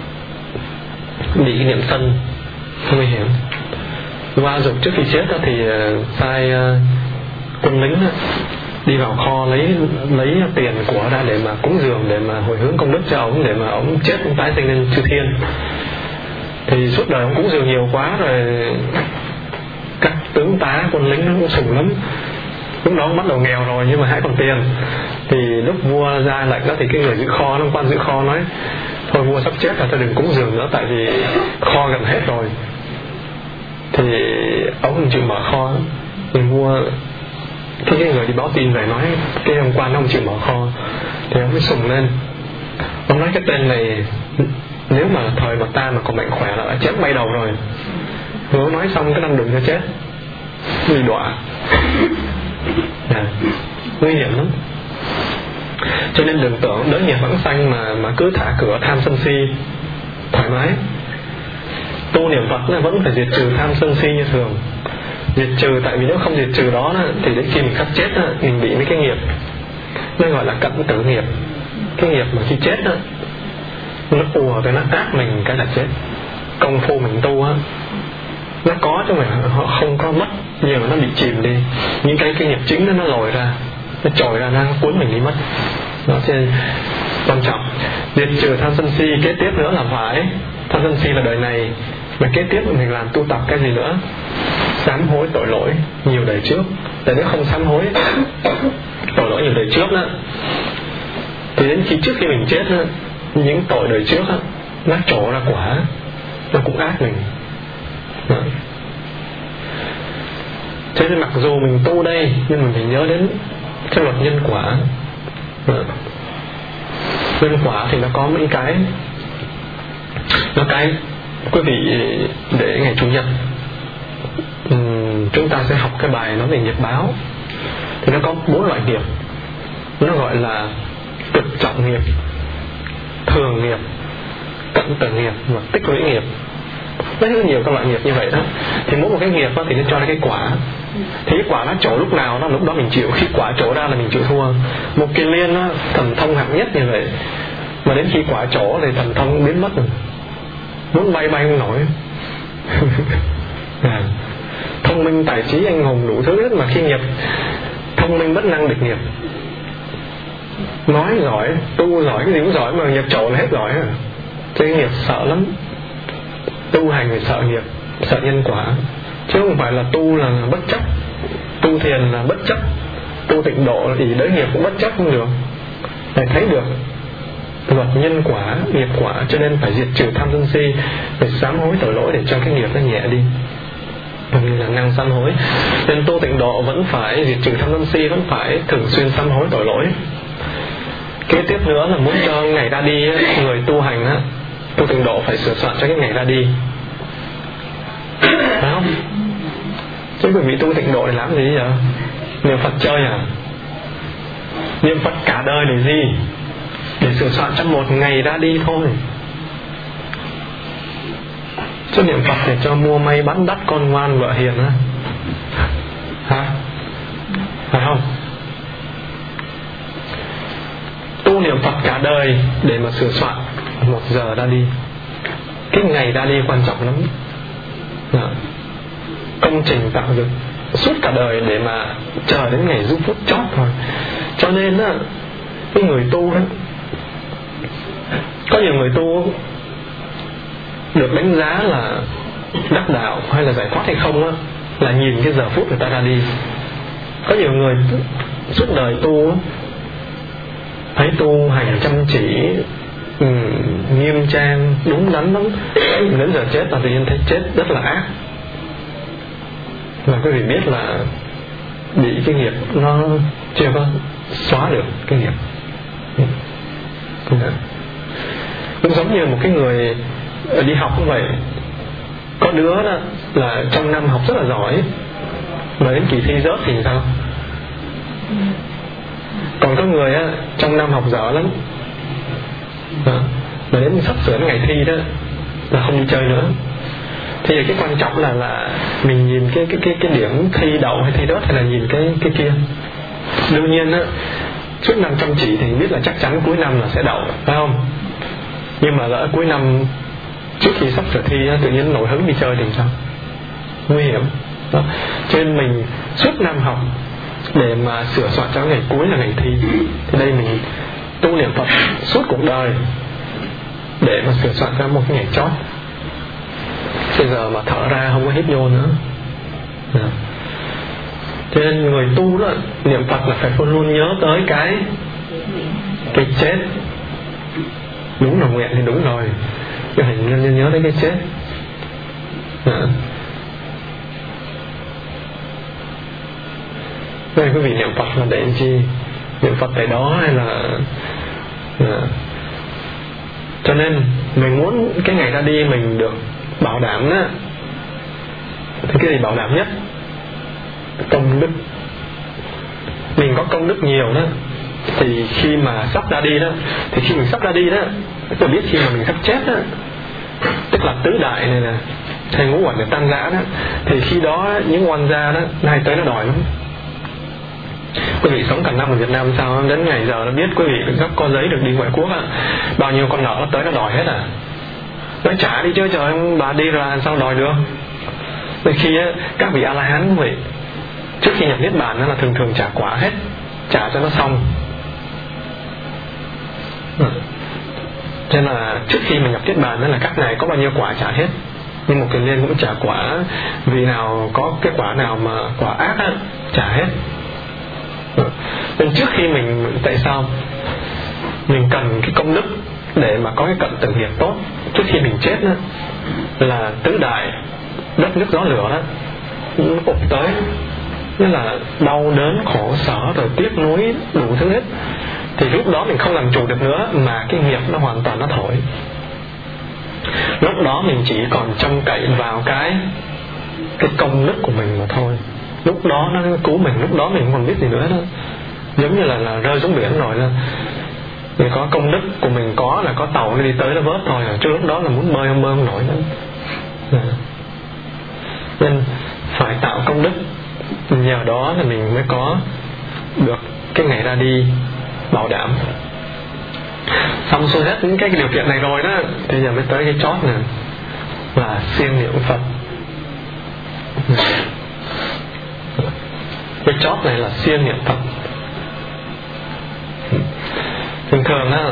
bị niệm sân không nguy hiểm. Vua A Dục trước khi chết đó, thì sai quân lính đó, đi vào kho lấy lấy tiền của ra để mà cúng dường, để mà hồi hướng công đức cho ông, để mà ông chết ông tái sinh lên chư thiên. Thì suốt đời ông cúng dường nhiều quá rồi, các tướng tá quân lính nó cũng sùng lắm. Lúc đó ông bắt đầu nghèo rồi nhưng mà hãy còn tiền. Thì lúc vua ra lệnh đó thì cái người giữ kho, nó quan giữ kho nói thôi vua sắp chết rồi, tôi đừng cúng dường nữa, tại vì kho gần hết rồi. Thì ông không chịu mở kho. Thì vua, cái, cái người đi báo tin về nói cái ông quan ông chịu mở kho, thì ông mới sùng lên. Ông nói cái tên này nếu mà thời mà ta mà còn mạnh khỏe là đã chết bay đầu rồi. Vừa nói xong cái năm đừng cho chết, bị đọa. À, nguy hiểm lắm. Cho nên đừng tưởng đỡ nghiệp vãng sanh mà mà cứ thả cửa tham sân si thoải mái. Tu niệm Phật là vẫn phải diệt trừ tham sân si như thường. Diệt trừ, tại vì nếu không diệt trừ đó thì đến khi mình sắp chết mình bị mấy cái nghiệp nó gọi là cận tử nghiệp. Cái nghiệp mà khi chết đó, nó ùa tới nó ác mình cái là chết. Công phu mình tu á, nó có chứ mà họ không có mất, nhiều nó bị chìm đi. Những cái cái nghiệp chính đó, nó lồi ra, nó trồi ra, nó cuốn mình đi mất. Đó cho nên quan trọng. Diệt trừ tham sân si. Kế tiếp nữa là phải, tham sân si là đời này, mà kế tiếp mình làm tu tập cái gì nữa? Sám hối tội lỗi nhiều đời trước. Tại nếu không sám hối tội lỗi nhiều đời trước đó, thì đến khi trước khi mình chết đó, những tội đời trước đó, nó trổ ra quả, nó cũng ác mình. Đó. Thế nên mặc dù mình tu đây, nhưng mình phải nhớ đến cái luật nhân quả. Đó. Nhân quả thì nó có mấy cái, nó cái quý vị để ngày chủ nhật, uhm, chúng ta sẽ học cái bài nói về nghiệp báo. Thì nó có bốn loại nghiệp, nó gọi là cực trọng nghiệp, thường nghiệp, cận tử nghiệp và tích lũy nghiệp. Rất nhiều các loại nghiệp như vậy đó. Thì mỗi một cái nghiệp đó thì nó cho ra cái quả. Thì cái quả nó trổ lúc nào đó, lúc đó mình chịu. Khi quả trổ ra là mình chịu thua. Một kỳ liên đó, thần thông hạng nhất như vậy, mà đến khi quả trổ thì thần thông biến mất rồi, muốn bay bay không nổi. À, thông minh tài trí anh hùng đủ thứ hết, mà khi nghiệp thông minh bất năng địch nghiệp. Nói giỏi, tu giỏi, cái gì cũng giỏi, mà nghiệp trổ là hết giỏi à. Cái nghiệp sợ lắm. Tu hành phải sợ nghiệp, sợ nhân quả, chứ không phải là tu là bất chấp. Tu thiền là bất chấp, tu tịnh độ thì đới nghiệp cũng bất chấp không được. Phải thấy được luật nhân quả, nghiệp quả, cho nên phải diệt trừ tham sân si, phải sám hối tội lỗi để cho cái nghiệp nó nhẹ đi, vì là năng sám hối. Nên tu tịnh độ vẫn phải diệt trừ tham sân si, vẫn phải thường xuyên sám hối tội lỗi. Kế tiếp nữa là muốn cho ngày ra đi, người tu hành á, tu tịnh độ phải sửa soạn cho cái ngày ra đi, phải không? Chứ quý vị tu tịnh độ để làm gì vậy? Niệm Phật chơi à? Niệm Phật cả đời để gì? Để sửa soạn cho một ngày ra đi thôi. Chứ niệm Phật để cho mua may bán đắt, con ngoan vợ hiền á, hả? Phải không? Tu niệm Phật cả đời để mà sửa soạn một giờ ra đi. Cái ngày ra đi quan trọng lắm. Đó. Công trình tạo dựng suốt cả đời để mà chờ đến ngày giây phút chót thôi. Cho nên á, cái người tu đó, có nhiều người tu được đánh giá là đắc đạo hay là giải thoát hay không á, là nhìn cái giờ phút người ta ra đi. Có nhiều người suốt đời tu thấy tu hành chăm chỉ, ừ, nghiêm trang, đúng đắn lắm, đến giờ chết là tự nhiên thấy chết rất là ác. Mà quý vị biết là bị cái nghiệp nó chưa có xóa được cái nghiệp. Cũng giống như một cái người đi học cũng vậy. Có đứa đó là trong năm học rất là giỏi, mà đến kỳ thi rớt thì sao? Còn có người á, trong năm học dở lắm, à, mà đến sắp sửa ngày thi đó là không đi chơi nữa. Thì cái quan trọng là là mình nhìn cái cái cái cái điểm thi đậu hay thi rớt, hay là nhìn cái cái kia. Đương nhiên á, suốt năm chăm chỉ thì biết là chắc chắn cuối năm là sẽ đậu, phải không? Nhưng mà lỡ cuối năm trước khi sắp sửa thi á, tự nhiên nổi hứng đi chơi thì sao? Nguy hiểm đó. Cho nên mình suốt năm học để mà sửa soạn cho ngày cuối là ngày thi. Thì đây mình tu niệm Phật suốt cuộc đời để mà sửa soạn cho một cái ngày chót. Bây giờ mà thở ra không có hít vô nữa. Đó. Cho nên người tu đó, niệm Phật là phải luôn luôn nhớ tới cái cái chết. Đúng là nguyện thì đúng rồi, nhưng phải nhớ, nhớ tới cái chết. Đó. Nên quý vị niệm Phật là để chi? Niệm Phật tại đó hay là... Đó. Cho nên mình muốn cái ngày ra đi mình được bảo đảm đó. Thì cái gì bảo đảm nhất? Công đức. Mình có công đức nhiều đó, thì khi mà sắp ra đi đó, thì khi mình sắp ra đi đó, tôi biết khi mà mình sắp chết đó, tức là tứ đại này nè, hay ngũ uẩn được tan rã đó, thì khi đó những oan gia đó nó hay tới nó đòi lắm. Quý vị sống cả năm ở Việt Nam sao đến ngày giờ nó biết quý vị gấp có giấy được đi ngoại quốc á, bao nhiêu con nợ nó tới nó đòi hết à. Nói trả đi chứ trời, bà đi ra sao đòi được. Vì khi á, các vị A-la-hán cũng vậy, trước khi nhập niết bàn là thường thường trả quả hết, trả cho nó xong. Cho nên là trước khi mình nhập niết bàn là các ngài có bao nhiêu quả trả hết. Nhưng một kiền liên cũng trả quả, vì nào có cái quả nào mà quả ác á, trả hết. Nên trước khi mình, tại sao mình cần cái công đức để mà có cái cận tử nghiệp tốt trước khi mình chết đó, là tứ đại đất nước gió lửa đó nó ụp tới, nghĩa là đau đớn khổ sở rồi tiếc nuối đủ thứ hết. Thì lúc đó mình không làm chủ được nữa, mà cái nghiệp nó hoàn toàn nó thổi. Lúc đó mình chỉ còn trông cậy vào cái cái công đức của mình mà thôi. Lúc đó nó cứu mình, lúc đó mình không còn biết gì nữa đó. Giống như là, là rơi xuống biển rồi đó, mình có công đức của mình có là có tàu nó đi tới nó vớt thôi, chứ lúc đó là muốn bơi không bơi không nổi nữa. À. Nên phải tạo công đức, nhờ đó là mình mới có được cái ngày ra đi bảo đảm. Xong xuôi hết những cái điều kiện này rồi đó, thì giờ mới tới cái chót này là siêng niệm Phật. Cái chót này là siêng niệm Phật. Thường thường á,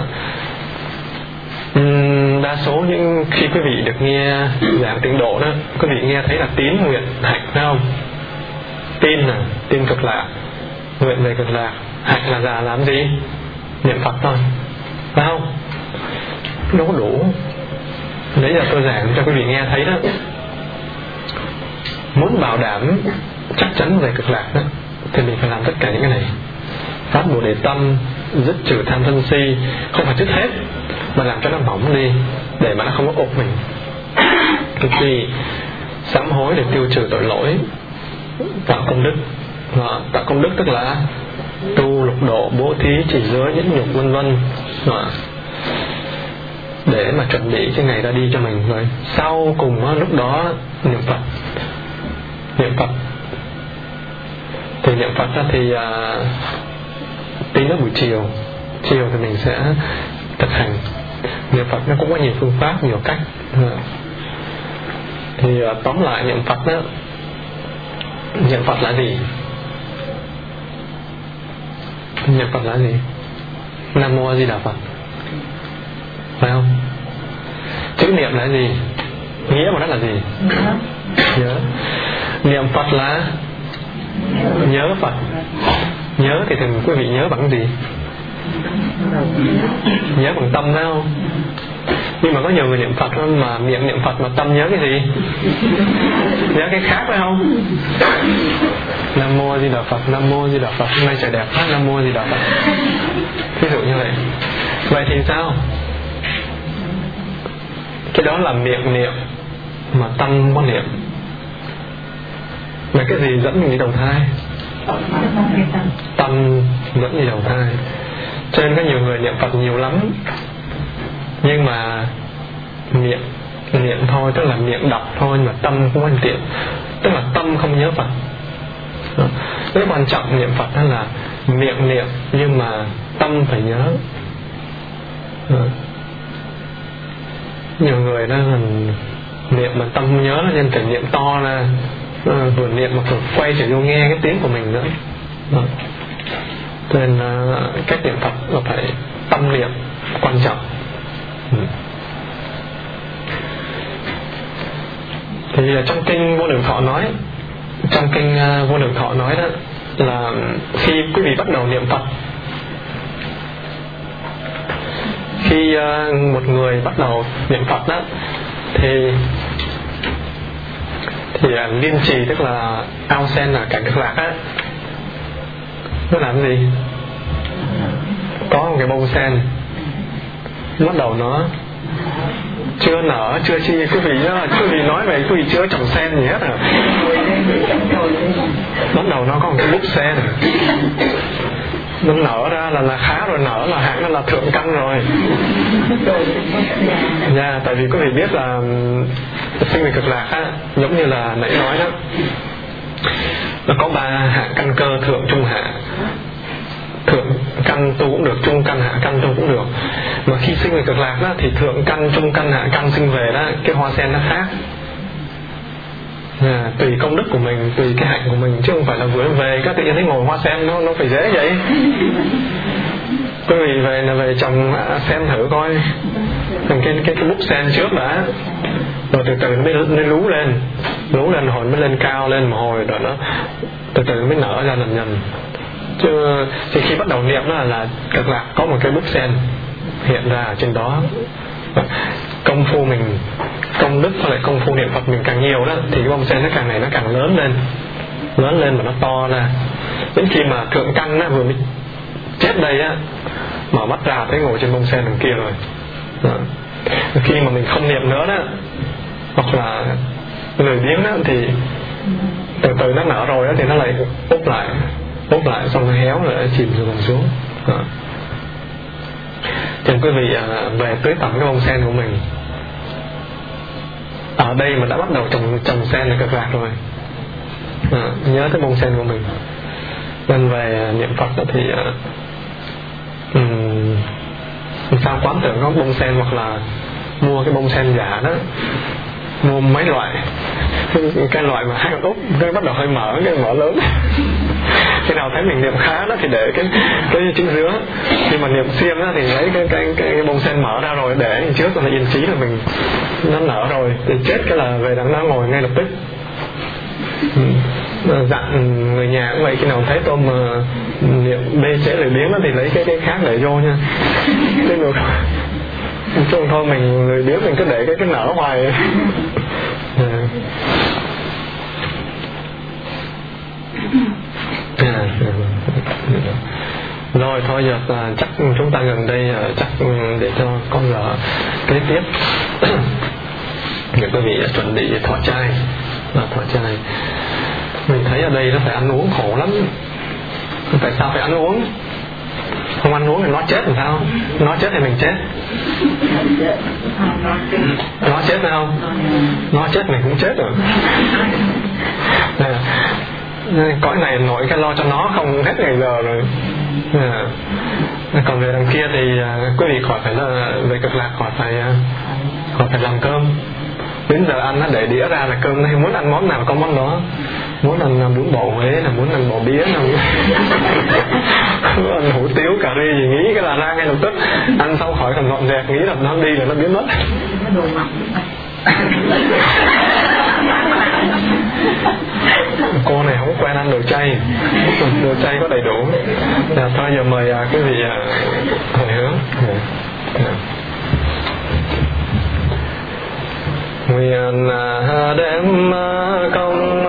đa số những khi quý vị được nghe giảng tịnh độ đó, quý vị nghe thấy là tín, nguyện, hạnh, phải không? Tin là tin cực lạc, nguyện về cực lạc, hạnh là già làm gì? Niệm Phật thôi, phải không? Đâu có đủ. Đấy là tôi giảng cho quý vị nghe thấy đó. Muốn bảo đảm chắc chắn về cực lạc đó, thì mình phải làm tất cả những cái này. Phát Bồ Đề tâm, dứt trừ tham sân si, không phải dứt hết mà làm cho nó mỏng đi, để mà nó không có ục mình. Cái gì sám hối để tiêu trừ tội lỗi, tạo công đức. Đó, tạo công đức tức là tu lục độ, bố thí, chỉ giới, nhẫn nhục, vân vân, để mà chuẩn bị cái ngày ra đi cho mình. Rồi sau cùng đó, lúc đó niệm Phật. Niệm Phật thì niệm Phật thì à, tính đến buổi chiều, chiều thì mình sẽ thực hành niệm Phật. Nó cũng có nhiều phương pháp, nhiều cách. Thì à, tóm lại niệm Phật đó, niệm Phật là gì? Niệm Phật là gì? Nam Mô A Di Đà Phật, phải không? Chữ niệm là gì? Nghĩa của nó là gì? Nhớ. Niệm Phật là nhớ Phật. Nhớ thì thường quý vị nhớ bằng gì? Nhớ bằng tâm, phải không? Nhưng mà có nhiều người niệm Phật mà miệng niệm Phật mà tâm nhớ cái gì? Nhớ cái khác, phải không? Nam Mô A Di Đà Phật, Nam Mô A Di Đà Phật, hôm nay trời đẹp quá, Nam Mô A Di Đà Phật. Ví dụ như vậy. Vậy thì sao? Cái đó là miệng niệm mà tâm không có niệm. Mà cái gì dẫn mình đi đầu thai? Tâm dẫn đi đầu thai. Cho nên có nhiều người niệm Phật nhiều lắm, nhưng mà miệng niệm thôi, tức là miệng đọc thôi, mà tâm không quan tiện, tức là tâm không nhớ Phật. Rất quan trọng niệm Phật đó là miệng niệm nhưng mà tâm phải nhớ. Nhiều người đó là niệm mà tâm không nhớ, nên phải niệm to ra, vừa niệm mà vừa quay trở vô nghe cái tiếng của mình nữa. Cho nên cách niệm Phật là phải tâm niệm quan trọng. Thì trong kinh Vô Lượng Thọ nói, trong kinh Vô Lượng Thọ nói đó là khi quý vị bắt đầu niệm Phật, khi một người bắt đầu niệm Phật đó, thì thì liên trì, tức là ao sen là cảnh cực lạc á, nó làm gì? Có một cái bông sen bắt đầu nó chưa nở, chưa chi quý vị đó, quý vị nói về quý vị chưa trồng sen gì hết à. Bắt đầu nó có một cái búp sen, nó nở ra là, là khá rồi, nở là hạng nó là thượng căn rồi. Nha, yeah, tại vì quý vị biết là sinh về cực lạc á, giống như là nãy nói đó, nó có ba hạng căn cơ: thượng, trung, hạ. Thượng căn tu cũng được, trung căn, hạ căn tu cũng được. Mà khi sinh về cực lạc đó, thì thượng căn, trung căn, hạ căn sinh về đó, cái hoa sen nó khác. À, tùy công đức của mình, tùy cái hạnh của mình, chứ không phải là vừa về các tự nhiên thấy ngồi hoa sen nó nó phải dễ vậy. Quý vị về là về trồng sen thử coi, cái cái cái, cái búp sen trước đã, rồi từ từ nó mới, mới lú lên, lú lên hồi mới lên cao lên một hồi, rồi nó từ từ nó mới nở ra dần dần. Chứ thì khi bắt đầu niệm đó là, là cực lạc có một cái búp sen hiện ra ở trên đó. Công phu mình, công đức với lại công phu niệm Phật mình càng nhiều đó, thì cái bông sen nó càng này nó càng lớn lên, lớn lên và nó to ra. Đến khi mà thượng căn á, vừa mới chết đây á, mở mắt ra thấy ngồi trên bông sen đằng kia rồi. Đó. Khi mà mình không niệm nữa đó, hoặc là lười biếng đó, thì từ từ nó nở rồi đó thì nó lại úp lại úp lại xong nó héo rồi chìm rồi mình xuống. Đó. Thì quý vị à, về tưới tẩm cái bông sen của mình. Ở đây mà đã bắt đầu trồng trồng sen là cực lạc rồi. À, nhớ tới bông sen của mình. Nên về niệm Phật đó thì à, um, sao quán tưởng có bông sen, hoặc là mua cái bông sen giả đó, mua mấy loại, cái loại mà hai con úp cái bắt đầu hơi mở, cái mở lớn. Khi nào thấy mình niệm khá đó thì để cái cái trứng dứa, nhưng mà niệm xiêm đó thì lấy cái cái cái, cái bông sen mở ra rồi để trước cho nó yên trí là mình nó nở rồi thì chết cái là về đằng đó ngồi ngay lập tức. Ừ. Dặn người nhà cũng vậy, khi nào thấy tôm mà niệm bê trễ lười biếng đó thì lấy cái cái khác để vô nha. Thế được chứ thôi mình lười biếng mình cứ để cái cái nở hoài. À. À, rồi thôi giờ à, chắc chúng ta gần đây à, chắc để cho con vợ kế tiếp để quý vị chuẩn bị thọ trai. À, thọ trai mình thấy ở đây nó phải ăn uống khổ lắm. Tại sao phải ăn uống? Không ăn uống thì nó chết làm sao? Nó chết thì mình chết. Nó chết phải không? Nó chết mình cũng chết rồi. À, cõi này nổi cái lo cho nó không hết ngày giờ rồi. À, còn về đằng kia thì à, quý vị khỏi phải là về cực lạc khỏi phải à, khỏi phải làm cơm. Đến giờ ăn nó để đĩa ra là cơm, hay muốn ăn món nào có món đó. Muốn ăn bún bò Huế là muốn ăn bò bía là muốn ăn hủ tiếu cà ri gì nghĩ cái là ra ngay lập tức. Ăn xong khỏi còn dọn dẹp, nghĩ là nó đi là nó biến mất. Cô này không quen ăn đồ chay, đồ chay có đầy đủ. À, thôi giờ mời à, quý vị à, hồi hướng. À. Nguyện đem công